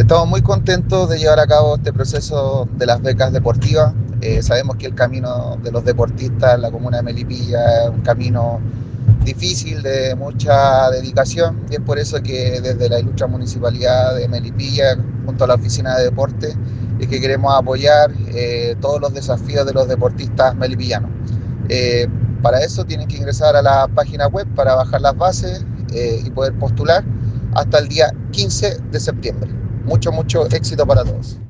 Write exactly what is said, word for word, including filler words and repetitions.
Estamos muy contentos de llevar a cabo este proceso de las becas deportivas. Eh, sabemos que el camino de los deportistas en la comuna de Melipilla es un camino difícil, de mucha dedicación, y es por eso que desde la ilustre municipalidad de Melipilla, junto a la oficina de deporte, es que queremos apoyar eh, todos los desafíos de los deportistas melipillanos. Eh, para eso tienen que ingresar a la página web para bajar las bases eh, y poder postular hasta el día quince de septiembre. Mucho, mucho éxito para todos.